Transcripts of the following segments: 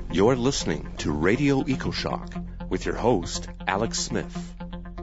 You're listening to Radio EcoShock with your host, Alex Smith.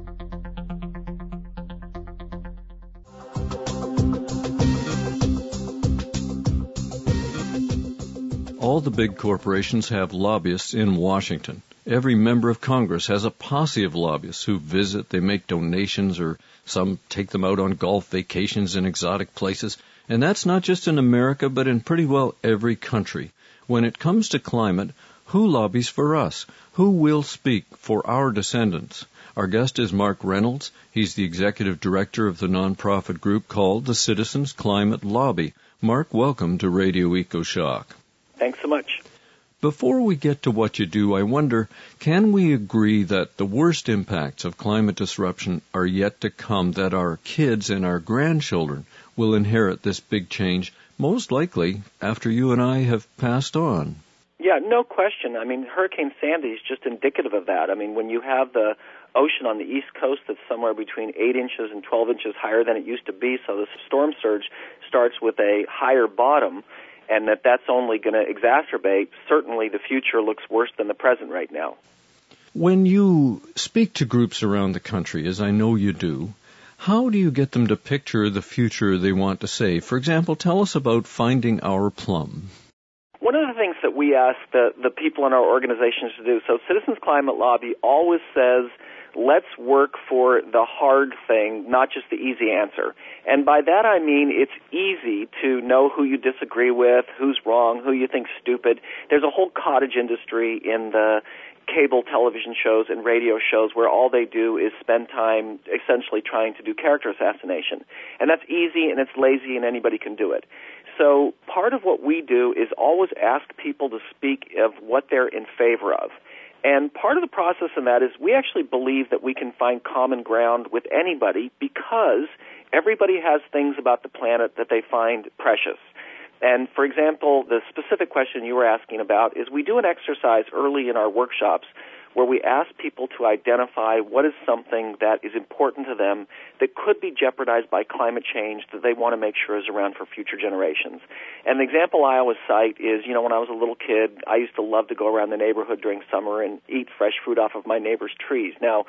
All the big corporations have lobbyists in Washington. Every member of Congress has a posse of lobbyists who visit, they make donations, or some take them out on golf vacations in exotic places. And that's not just in America, but in pretty well every country. When it comes to climate, who lobbies for us? Who will speak for our descendants? Our guest is Mark Reynolds. He's the executive director of the nonprofit group called the Citizens Climate Lobby. Mark, welcome to Radio EcoShock. Thanks so much. Before we get to what you do, I wonder, can we agree that the worst impacts of climate disruption are yet to come, that our kids and our grandchildren will inherit this big change, most likely after you and I have passed on? Yeah, no question. I mean, Hurricane Sandy is just indicative of that. I mean, when you have the ocean on the East Coast that's somewhere between 8 inches and 12 inches higher than it used to be, so the storm surge starts with a higher bottom, and that's only going to exacerbate, certainly the future looks worse than the present right now. When you speak to groups around the country, as I know you do, how do you get them to picture the future they want to save? For example, tell us about Finding Our Plum. One of the things that we ask the people in our organizations to do, so Citizens Climate Lobby always says, let's work for the hard thing, not just the easy answer. And by that I mean it's easy to know who you disagree with, who's wrong, who you think's stupid. There's a whole cottage industry in the cable television shows and radio shows where all they do is spend time essentially trying to do character assassination. And that's easy and it's lazy and anybody can do it. So part of what we do is always ask people to speak of what they're in favor of. And part of the process in that is we actually believe that we can find common ground with anybody because everybody has things about the planet that they find precious. And, for example, the specific question you were asking about is we do an exercise early in our workshops where we ask people to identify what is something that is important to them that could be jeopardized by climate change that they want to make sure is around for future generations. And the example I always cite is, when I was a little kid, I used to love to go around the neighborhood during summer and eat fresh fruit off of my neighbor's trees. Now,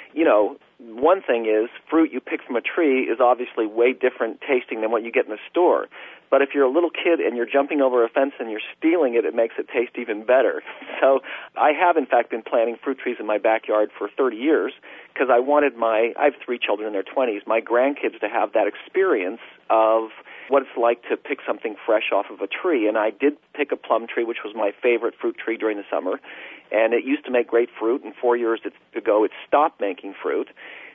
one thing is fruit you pick from a tree is obviously way different tasting than what you get in the store. But if you're a little kid and you're jumping over a fence and you're stealing it, it makes it taste even better. So I have, in fact, been planting fruit trees in my backyard for 30 years because I wanted I have 3 children in their 20s, my grandkids to have that experience of what it's like to pick something fresh off of a tree. And I did pick a plum tree, which was my favorite fruit tree during the summer. And it used to make great fruit, and 4 years ago it stopped making fruit.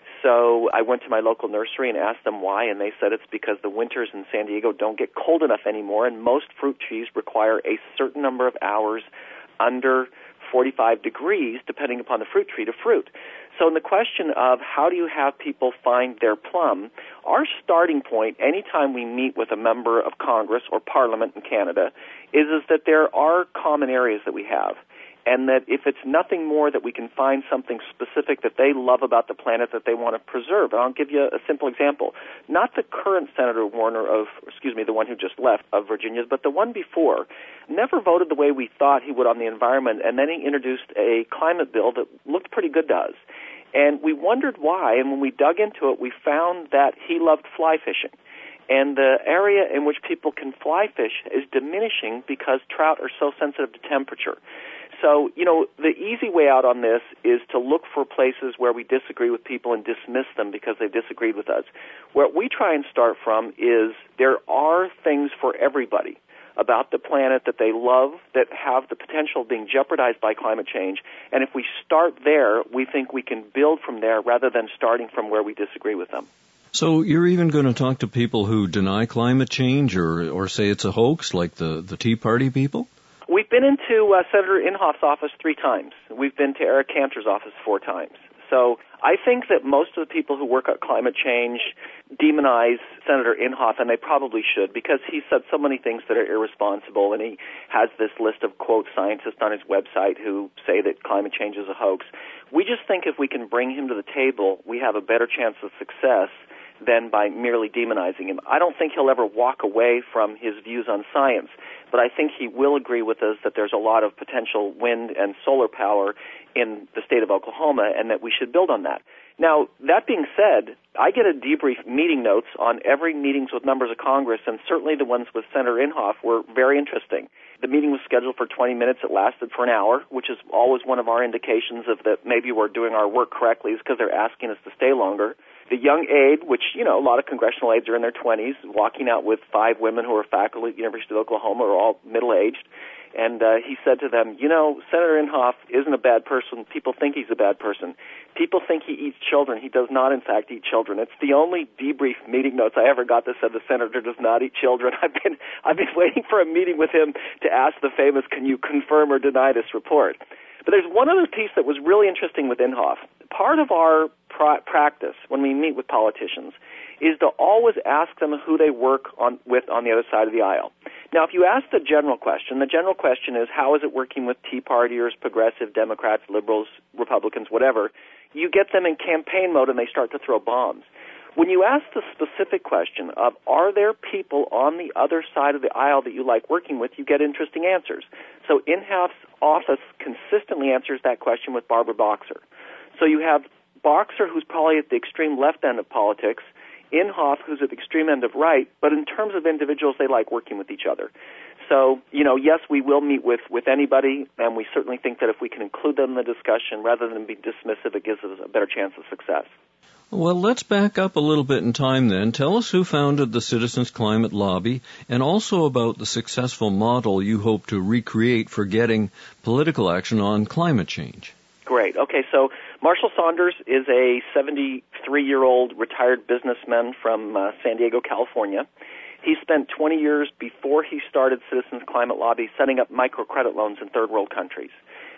So I went to my local nursery and asked them why, and they said it's because the winters in San Diego don't get cold enough anymore, and most fruit trees require a certain number of hours under 45 degrees, depending upon the fruit tree, to fruit. So in the question of how do you have people find their plum, our starting point anytime we meet with a member of Congress or Parliament in Canada is that there are common areas that we have. And that if it's nothing more that we can find something specific that they love about the planet that they want to preserve. And I'll give you a simple example. Not the current Senator Warner the one who just left of Virginia, but the one before, never voted the way we thought he would on the environment, and then he introduced a climate bill that looked pretty good to us. And we wondered why, and when we dug into it, we found that he loved fly fishing. And the area in which people can fly fish is diminishing because trout are so sensitive to temperature. So, the easy way out on this is to look for places where we disagree with people and dismiss them because they disagreed with us. Where we try and start from is there are things for everybody about the planet that they love that have the potential of being jeopardized by climate change. And if we start there, we think we can build from there rather than starting from where we disagree with them. So you're even going to talk to people who deny climate change or say it's a hoax, like the Tea Party people? We've been into Senator Inhofe's office 3 times. We've been to Eric Cantor's office 4 times. So I think that most of the people who work on climate change demonize Senator Inhofe, and they probably should, because he said so many things that are irresponsible, and he has this list of, quote, scientists on his website who say that climate change is a hoax. We just think if we can bring him to the table, we have a better chance of success than by merely demonizing him. I don't think he'll ever walk away from his views on science, but I think he will agree with us that there's a lot of potential wind and solar power in the state of Oklahoma and that we should build on that. Now, that being said, I get a debrief meeting notes on every meetings with members of Congress, and certainly the ones with Senator Inhofe were very interesting. The meeting was scheduled for 20 minutes. It lasted for an hour, which is always one of our indications of that maybe we're doing our work correctly, is because they're asking us to stay longer. The young aide, which, a lot of congressional aides are in their 20s, walking out with 5 women who are faculty at the University of Oklahoma, are all middle-aged. And he said to them, Senator Inhofe isn't a bad person. People think he's a bad person. People think he eats children. He does not, in fact, eat children. It's the only debrief meeting notes I ever got that said the senator does not eat children. I've been waiting for a meeting with him to ask the famous, can you confirm or deny this report? But there's one other piece that was really interesting with Inhofe. Part of our practice when we meet with politicians is to always ask them who they work with on the other side of the aisle. Now, if you ask the general question is, how is it working with Tea Partiers, progressive, Democrats, liberals, Republicans, whatever, you get them in campaign mode and they start to throw bombs. When you ask the specific question of, are there people on the other side of the aisle that you like working with, you get interesting answers. So Inhofe's office consistently answers that question with Barbara Boxer. So you have Boxer, who's probably at the extreme left end of politics, Inhofe, who's at the extreme end of right, but in terms of individuals, they like working with each other. So, yes, we will meet with anybody, and we certainly think that if we can include them in the discussion rather than be dismissive, it gives us a better chance of success. Well, let's back up a little bit in time then. Tell us who founded the Citizens Climate Lobby and also about the successful model you hope to recreate for getting political action on climate change. Great. Okay, so Marshall Saunders is a 73-year-old retired businessman from San Diego, California. He spent 20 years before he started Citizens Climate Lobby setting up microcredit loans in third world countries.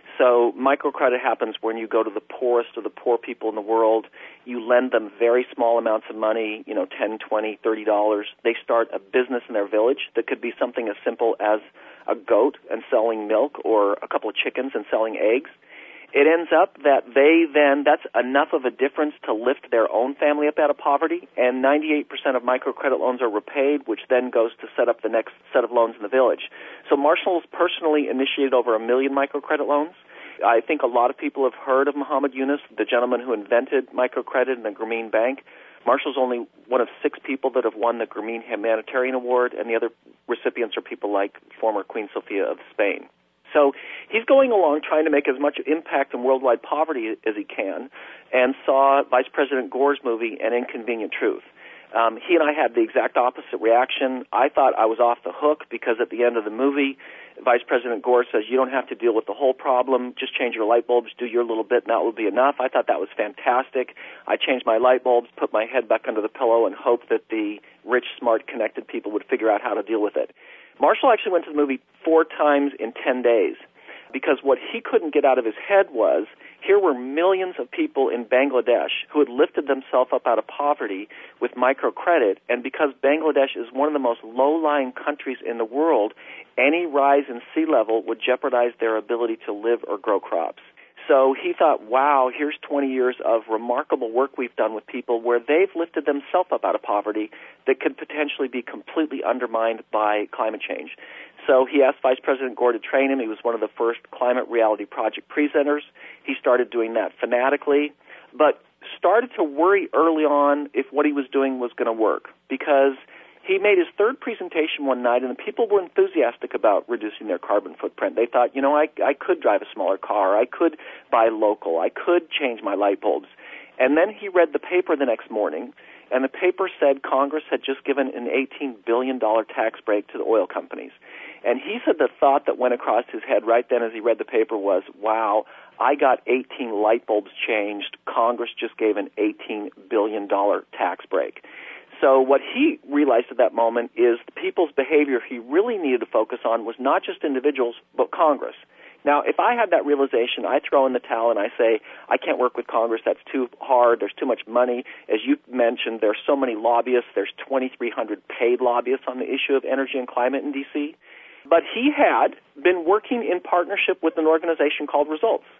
So microcredit happens when you go to the poorest of the poor people in the world. You lend them very small amounts of money, $10, $20, $30. They start a business in their village that could be something as simple as a goat and selling milk or a couple of chickens and selling eggs. It ends up that that's enough of a difference to lift their own family up out of poverty, and 98% of microcredit loans are repaid, which then goes to set up the next set of loans in the village. So Marshall's personally initiated over 1 million microcredit loans. I think a lot of people have heard of Muhammad Yunus, the gentleman who invented microcredit and the Grameen Bank. Marshall's only one of 6 people that have won the Grameen Humanitarian Award, and the other recipients are people like former Queen Sofia of Spain. So he's going along trying to make as much impact on worldwide poverty as he can, and saw Vice President Gore's movie, An Inconvenient Truth. He and I had the exact opposite reaction. I thought I was off the hook because at the end of the movie, Vice President Gore says, you don't have to deal with the whole problem, just change your light bulbs, do your little bit, and that will be enough. I thought that was fantastic. I changed my light bulbs, put my head back under the pillow, and hoped that the rich, smart, connected people would figure out how to deal with it. Marshall actually went to the movie 4 times in 10 days because what he couldn't get out of his head was here were millions of people in Bangladesh who had lifted themselves up out of poverty with microcredit, and because Bangladesh is one of the most low-lying countries in the world, any rise in sea level would jeopardize their ability to live or grow crops. So he thought, wow, here's 20 years of remarkable work we've done with people where they've lifted themselves up out of poverty that could potentially be completely undermined by climate change. So he asked Vice President Gore to train him. He was one of the first Climate Reality Project presenters. He started doing that fanatically, but started to worry early on if what he was doing was going to work because he made his 3rd presentation one night, and the people were enthusiastic about reducing their carbon footprint. They thought, I could drive a smaller car. I could buy local. I could change my light bulbs. And then he read the paper the next morning, and the paper said Congress had just given an $18 billion tax break to the oil companies. And he said the thought that went across his head right then as he read the paper was, wow, I got 18 light bulbs changed. Congress just gave an $18 billion tax break. So what he realized at that moment is the people's behavior he really needed to focus on was not just individuals, but Congress. Now, if I had that realization, I throw in the towel and I say, I can't work with Congress, that's too hard, there's too much money. As you mentioned, there's so many lobbyists, there's 2,300 paid lobbyists on the issue of energy and climate in D.C. But he had been working in partnership with an organization called Results.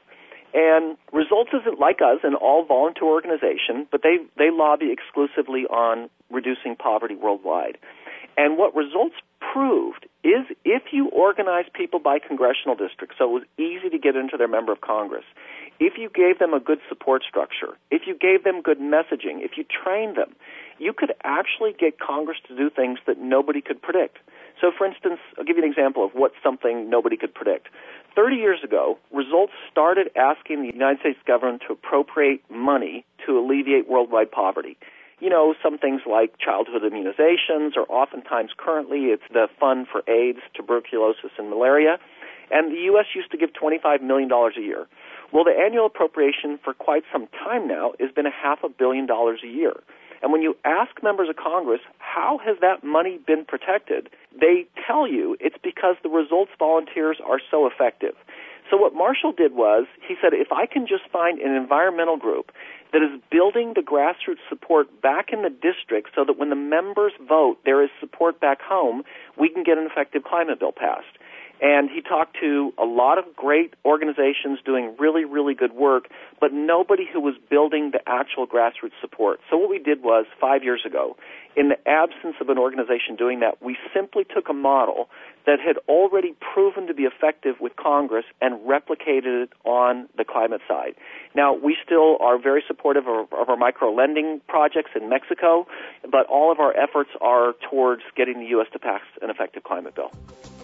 And Results isn't like us, an all-volunteer organization, but they lobby exclusively on reducing poverty worldwide. And what Results proved is if you organize people by congressional district, so it was easy to get into their member of Congress, if you gave them a good support structure, if you gave them good messaging, if you trained them, you could actually get Congress to do things that nobody could predict. So, for instance, I'll give you an example of what's something nobody could predict. 30 years ago, Results started asking the United States government to appropriate money to alleviate worldwide poverty. You know, some things like childhood immunizations, or oftentimes currently it's the fund for AIDS, tuberculosis, and malaria. And the U.S. used to give $25 million a year. Well, the annual appropriation for quite some time now has been $500 million a year. And when you ask members of Congress, how has that money been protected, they tell you it's because the Results volunteers are so effective. So what Marshall did was, he said, if I can just find an environmental group that is building the grassroots support back in the district so that when the members vote, there is support back home, we can get an effective climate bill passed. And he talked to a lot of great organizations doing really, really good work, but nobody who was building the actual grassroots support. So what we did was, 5 years ago, in the absence of an organization doing that, we simply took a model that had already proven to be effective with Congress and replicated it on the climate side. Now, we still are very supportive of our micro-lending projects in Mexico, but all of our efforts are towards getting the U.S. to pass an effective climate bill.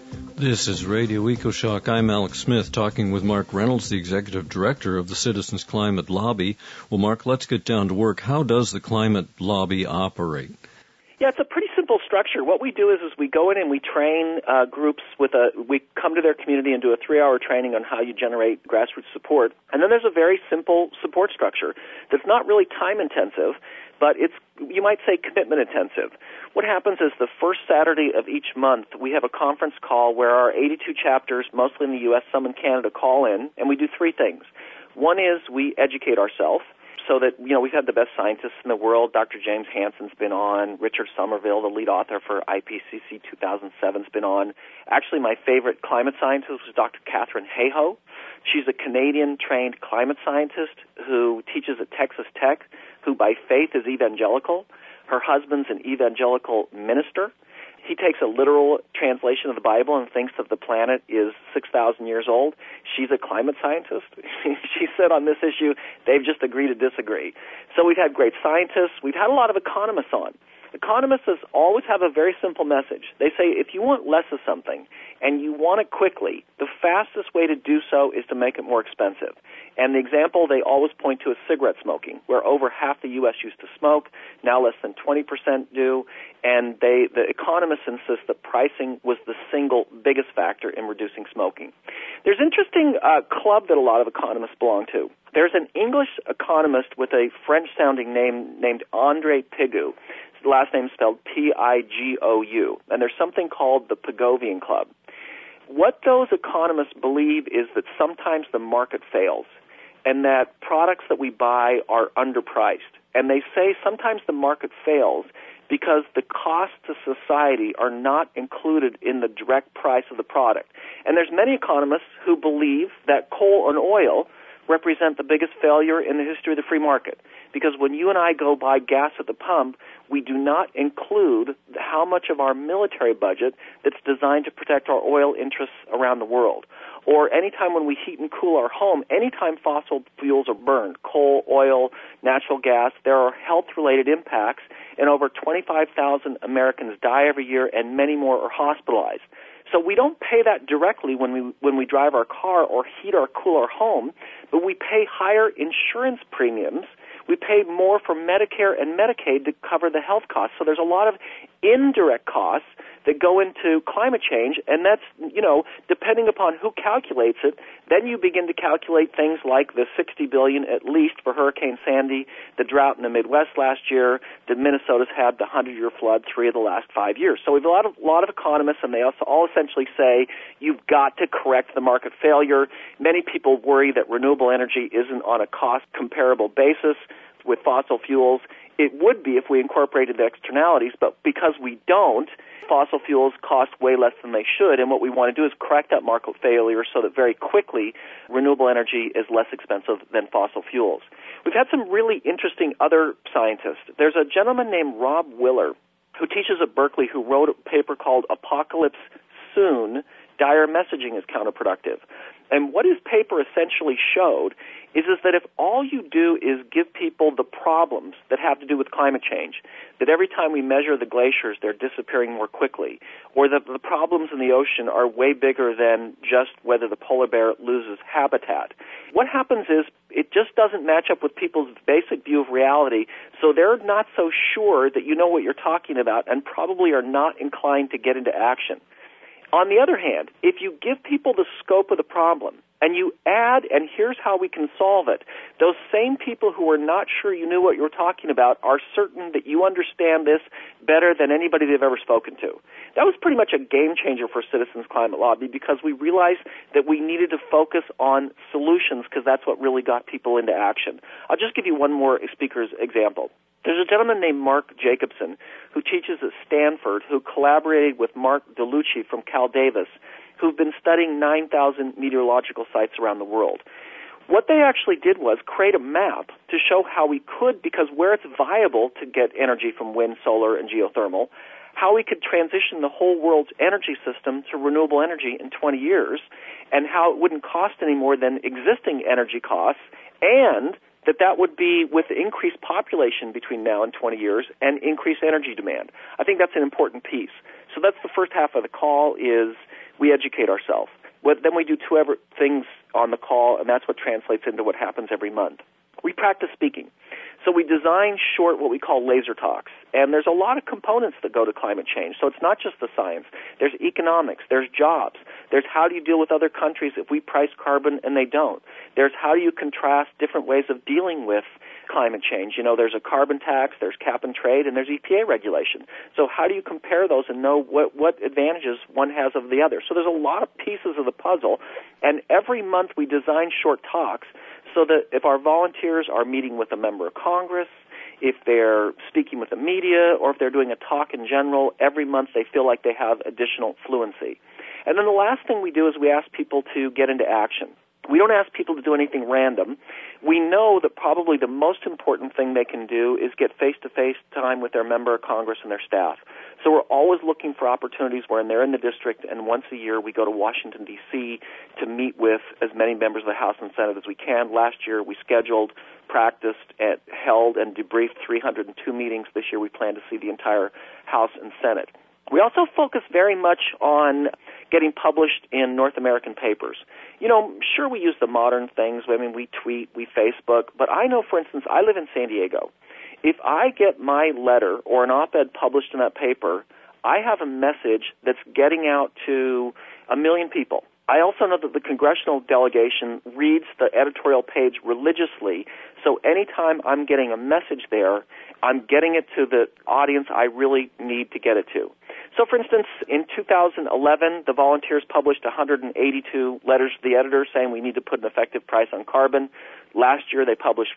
This is Radio EcoShock. I'm Alex Smith, talking with Mark Reynolds, the Executive Director of the Citizens Climate Lobby. Well, Mark, let's get down to work. How does the Climate Lobby operate? Yeah, it's a pretty simple structure. What we do is we go in and we train groups we come to their community and do a 3-hour training on how you generate grassroots support. And then there's a very simple support structure that's not really time intensive, but it's, you might say, commitment intensive. What happens is the first Saturday of each month, we have a conference call where our 82 chapters, mostly in the U.S., some in Canada, call in, and we do 3 things. One is we educate ourselves, so that, you know, we've had the best scientists in the world. Dr. James Hansen's been on. Richard Somerville, the lead author for IPCC 2007's been on. Actually, my favorite climate scientist was Dr. Katharine Hayhoe. She's a Canadian-trained climate scientist who teaches at Texas Tech, who by faith is evangelical. Her husband's an evangelical minister. He takes a literal translation of the Bible and thinks that the planet is 6,000 years old. She's a climate scientist. She said on this issue, they've just agreed to disagree. So we've had great scientists. We've had a lot of economists on. Economists always have a very simple message. They say if you want less of something and you want it quickly, the fastest way to do so is to make it more expensive. And the example they always point to is cigarette smoking, where over half the U.S. used to smoke, now less than 20% do, and the economists insist that pricing was the single biggest factor in reducing smoking. There's an interesting club that a lot of economists belong to. There's an English economist with a French-sounding name named André Pigou. His last name is spelled Pigou, and there's something called the Pigovian Club. What those economists believe is that sometimes the market fails and that products that we buy are underpriced. And they say sometimes the market fails because the costs to society are not included in the direct price of the product. And there's many economists who believe that coal and oil represent the biggest failure in the history of the free market. Because when you and I go buy gas at the pump, we do not include how much of our military budget that's designed to protect our oil interests around the world. Or anytime when we heat and cool our home, anytime fossil fuels are burned, coal, oil, natural gas, there are health-related impacts, and over 25,000 Americans die every year, and many more are hospitalized. So we don't pay that directly when we drive our car or heat or cool our home, but we pay higher insurance premiums. We pay more for Medicare and Medicaid to cover the health costs. So there's a lot of indirect costs that go into climate change, and that's, you know, depending upon who calculates it, then you begin to calculate things like the $60 billion at least for Hurricane Sandy, the drought in the Midwest last year, that Minnesota's had the 100-year flood 3 of the last 5 years. So we have a lot of economists, and they also all essentially say you've got to correct the market failure. Many people worry that renewable energy isn't on a cost-comparable basis with fossil fuels. It would be if we incorporated the externalities, but because we don't, fossil fuels cost way less than they should, and what we want to do is correct that market failure so that very quickly renewable energy is less expensive than fossil fuels. We've had some really interesting other scientists. There's a gentleman named Rob Willer who teaches at Berkeley who wrote a paper called Apocalypse Soon, Dire Messaging is Counterproductive. And what his paper essentially showed is that if all you do is give people the problems that have to do with climate change, that every time we measure the glaciers, they're disappearing more quickly, or that the problems in the ocean are way bigger than just whether the polar bear loses habitat, what happens is it just doesn't match up with people's basic view of reality, so they're not so sure that you know what you're talking about and probably are not inclined to get into action. On the other hand, if you give people the scope of the problem and you add, and here's how we can solve it, those same people who are not sure you knew what you were talking about are certain that you understand this better than anybody they've ever spoken to. That was pretty much a game changer for Citizens Climate Lobby because we realized that we needed to focus on solutions because that's what really got people into action. I'll just give you one more speaker's example. There's a gentleman named Mark Jacobson who teaches at Stanford who collaborated with Mark DeLucci from Cal Davis who've been studying 9,000 meteorological sites around the world. What they actually did was create a map to show how we could, because where it's viable to get energy from wind, solar, and geothermal, how we could transition the whole world's energy system to renewable energy in 20 years and how it wouldn't cost any more than existing energy costs, and that would be with increased population between now and 20 years and increased energy demand. I think that's an important piece. So that's the first half of the call is we educate ourselves. Then we do two other things on the call, and that's what translates into what happens every month. We practice speaking. So we design short what we call laser talks. And there's a lot of components that go to climate change. So it's not just the science. There's economics. There's jobs. There's how do you deal with other countries if we price carbon and they don't. There's how do you contrast different ways of dealing with climate change. You know, there's a carbon tax, there's cap and trade, and there's EPA regulation. So how do you compare those and know what advantages one has of the other? So there's a lot of pieces of the puzzle. And every month we design short talks so that if our volunteers are meeting with a member of Congress, if they're speaking with the media, or if they're doing a talk in general, every month they feel like they have additional fluency. And then the last thing we do is we ask people to get into action. We don't ask people to do anything random. We know that probably the most important thing they can do is get face-to-face time with their member of Congress and their staff. So we're always looking for opportunities where they're in the district, and once a year we go to Washington, D.C. to meet with as many members of the House and Senate as we can. Last year we scheduled, practiced, held, and debriefed 302 meetings. This year we plan to see the entire House and Senate. We also focus very much on getting published in North American papers. You know, sure, we use the modern things. I mean, we tweet, we Facebook, but I know, for instance, I live in San Diego. If I get my letter or an op-ed published in that paper, I have a message that's getting out to 1 million people. I also know that the congressional delegation reads the editorial page religiously, so anytime I'm getting a message there, I'm getting it to the audience I really need to get it to. So, for instance, in 2011, the volunteers published 182 letters to the editor saying we need to put an effective price on carbon. Last year, they published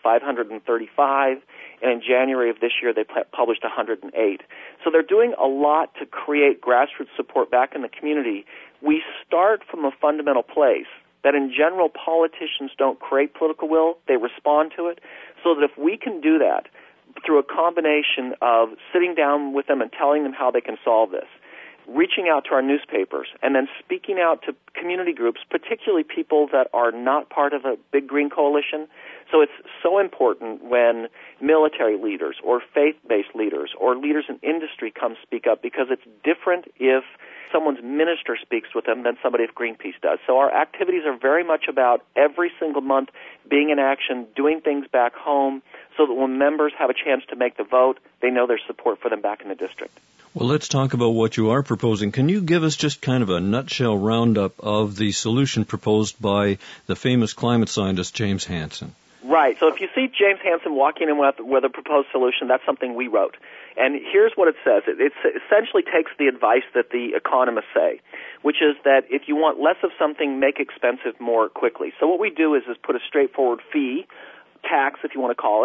535, and in January of this year, they published 108. So they're doing a lot to create grassroots support back in the community. We start from a fundamental place that in general politicians don't create political will, they respond to it, so that if we can do that through a combination of sitting down with them and telling them how they can solve this, reaching out to our newspapers, and then speaking out to community groups, particularly people that are not part of a big green coalition. So it's so important when military leaders or faith-based leaders or leaders in industry come speak up, because it's different if someone's minister speaks with them than somebody if Greenpeace does. So our activities are very much about every single month being in action, doing things back home, so that when members have a chance to make the vote, they know there's support for them back in the district. Well, let's talk about what you are proposing. Can you give us just kind of a nutshell roundup of the solution proposed by the famous climate scientist James Hansen? Right. So if you see James Hansen walking in with a proposed solution, that's something we wrote. And here's what it says. It essentially takes the advice that the economists say, which is that if you want less of something, make expensive more quickly. So what we do is put a straightforward fee, tax if you want to call it,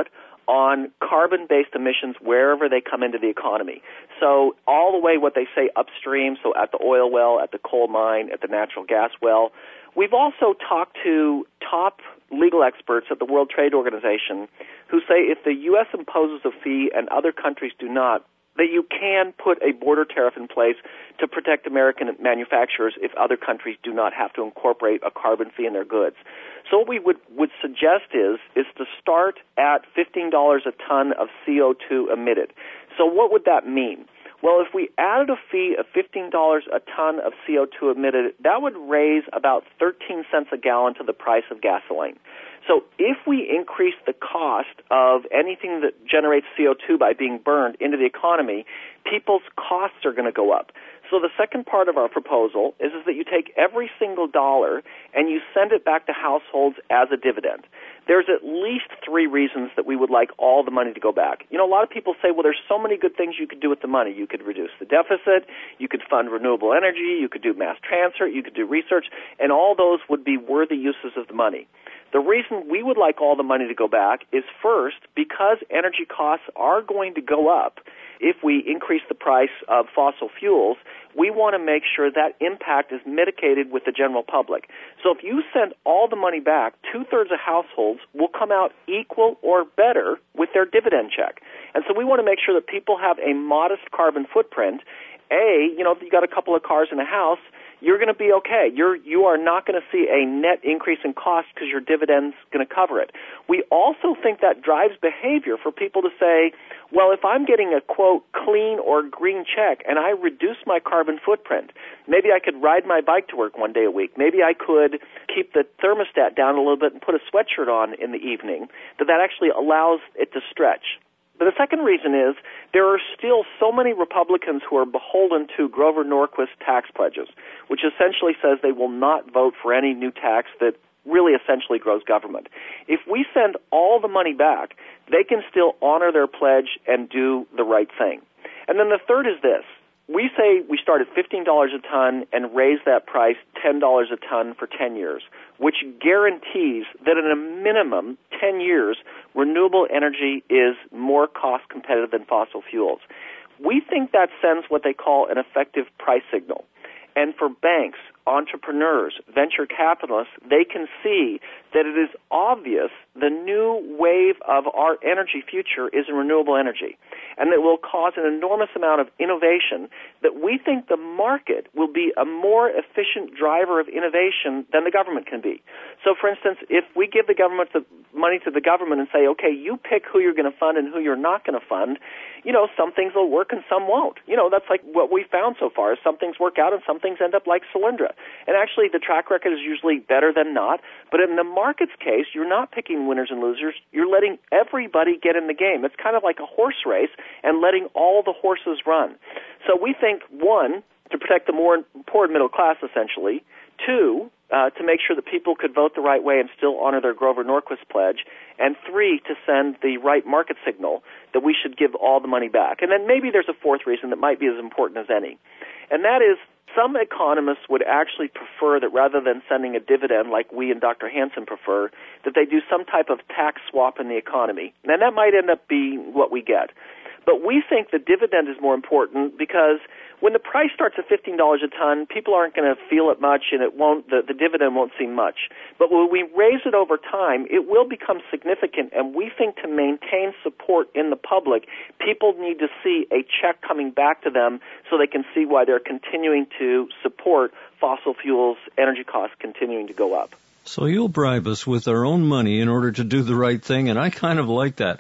on carbon-based emissions wherever they come into the economy. So all the way what they say upstream, so at the oil well, at the coal mine, at the natural gas well. We've also talked to top legal experts at the World Trade Organization who say if the U.S. imposes a fee and other countries do not, that you can put a border tariff in place to protect American manufacturers if other countries do not have to incorporate a carbon fee in their goods. So what we would suggest is to start at $15 a ton of CO2 emitted. So what would that mean? Well, if we added a fee of $15 a ton of CO2 emitted, that would raise about 13 cents a gallon to the price of gasoline. So if we increase the cost of anything that generates CO2 by being burned into the economy, people's costs are going to go up. So the second part of our proposal is that you take every single dollar and you send it back to households as a dividend. There's at least 3 reasons that we would like all the money to go back. You know, a lot of people say, well, there's so many good things you could do with the money. You could reduce the deficit, you could fund renewable energy, you could do mass transfer, you could do research, and all those would be worthy uses of the money. The reason we would like all the money to go back is first, because energy costs are going to go up if we increase the price of fossil fuels, we want to make sure that impact is mitigated with the general public. So if you send all the money back, 2/3 of households will come out equal or better with their dividend check. And so we want to make sure that people have a modest carbon footprint. You know, if you got a couple of cars in a house, you're going to be okay. You are not going to see a net increase in cost because your dividend's going to cover it. We also think that drives behavior for people to say, well, if I'm getting a, quote, clean or green check and I reduce my carbon footprint, maybe I could ride my bike to work one day a week. Maybe I could keep the thermostat down a little bit and put a sweatshirt on in the evening, that actually allows it to stretch. But the second reason is there are still so many Republicans who are beholden to Grover Norquist tax pledges, which essentially says they will not vote for any new tax that really essentially grows government. If we send all the money back, they can still honor their pledge and do the right thing. And then the third is this. We say we start at $15 a ton and raise that price $10 a ton for 10 years, which guarantees that in a minimum 10 years, renewable energy is more cost competitive than fossil fuels. We think that sends what they call an effective price signal. And for banks, entrepreneurs, venture capitalists, they can see that it is obvious the new wave of our energy future is in renewable energy, and that will cause an enormous amount of innovation that we think the market will be a more efficient driver of innovation than the government can be. So, for instance, if we give the government the money to the government and say, okay, you pick who you're going to fund and who you're not going to fund, you know, some things will work and some won't. You know, that's like what we found so far. Some things work out and some things end up like Solyndra. And actually, the track record is usually better than not. But in the market's case, you're not picking winners and losers. You're letting everybody get in the game. It's kind of like a horse race and letting all the horses run. So we think, one, to protect the more poor and middle class, essentially. Two, to make sure that people could vote the right way and still honor their Grover Norquist pledge. And three, to send the right market signal that we should give all the money back. And then maybe there's a fourth reason that might be as important as any. And that is, some economists would actually prefer that rather than sending a dividend like we and Dr. Hansen prefer, that they do some type of tax swap in the economy. And that might end up being what we get. But we think the dividend is more important because when the price starts at $15 a ton, people aren't going to feel it much, and the dividend won't seem much. But when we raise it over time, it will become significant, and we think to maintain support in the public, people need to see a check coming back to them so they can see why they're continuing to support fossil fuels, energy costs continuing to go up. So you'll bribe us with our own money in order to do the right thing, and I kind of like that.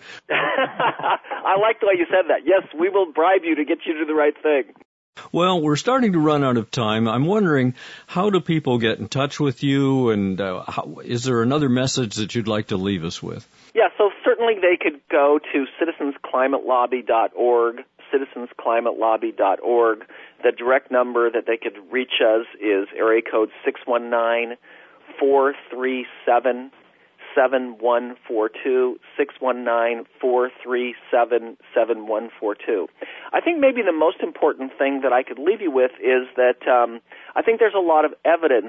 I like the way you said that. Yes, we will bribe you to get you to do the right thing. Well, we're starting to run out of time. I'm wondering, how do people get in touch with you, and is there another message that you'd like to leave us with? Yeah, so certainly they could go to citizensclimatelobby.org, citizensclimatelobby.org. The direct number that they could reach us is area code 619-437-7142, 619-437-7142. I think maybe the most important thing that I could leave you with is that I think there's a lot of evidence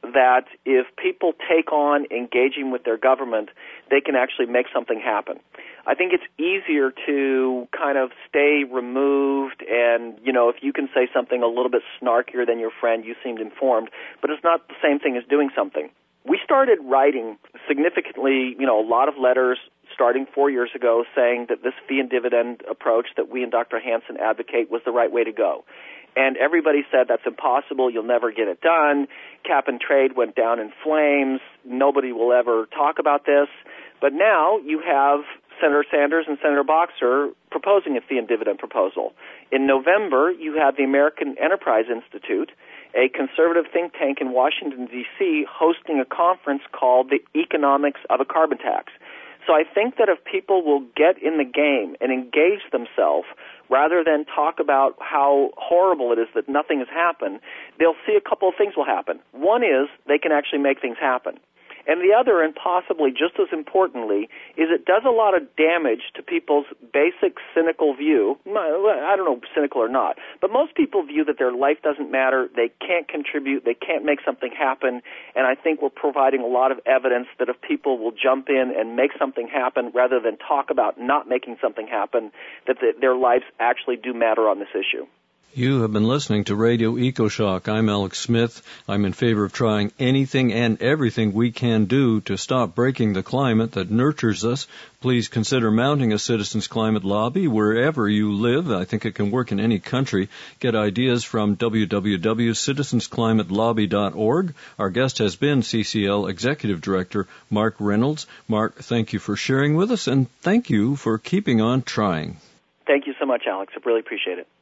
that if people take on engaging with their government, they can actually make something happen. I think it's easier to kind of stay removed and, if you can say something a little bit snarkier than your friend, you seemed informed, but it's not the same thing as doing something. We started writing significantly, a lot of letters starting 4 years ago saying that this fee and dividend approach that we and Dr. Hansen advocate was the right way to go. And everybody said that's impossible, you'll never get it done. Cap and trade went down in flames, nobody will ever talk about this. But now you have Senator Sanders and Senator Boxer proposing a fee and dividend proposal. In November, you have the American Enterprise Institute, a conservative think tank in Washington, D.C., hosting a conference called The Economics of a Carbon Tax. So I think that if people will get in the game and engage themselves rather than talk about how horrible it is that nothing has happened, they'll see a couple of things will happen. One is they can actually make things happen. And the other, and possibly just as importantly, is it does a lot of damage to people's basic cynical view. I don't know, cynical or not, but most people view that their life doesn't matter, they can't contribute, they can't make something happen, and I think we're providing a lot of evidence that if people will jump in and make something happen rather than talk about not making something happen, that their lives actually do matter on this issue. You have been listening to Radio EcoShock. I'm Alex Smith. I'm in favor of trying anything and everything we can do to stop breaking the climate that nurtures us. Please consider mounting a citizens' climate lobby wherever you live. I think it can work in any country. Get ideas from www.citizensclimatelobby.org. Our guest has been CCL Executive Director Mark Reynolds. Mark, thank you for sharing with us, and thank you for keeping on trying. Thank you so much, Alex. I really appreciate it.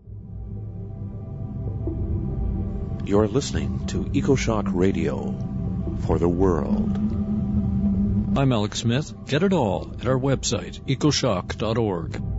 You're listening to EcoShock Radio for the world. I'm Alex Smith. Get it all at our website, ecoshock.org.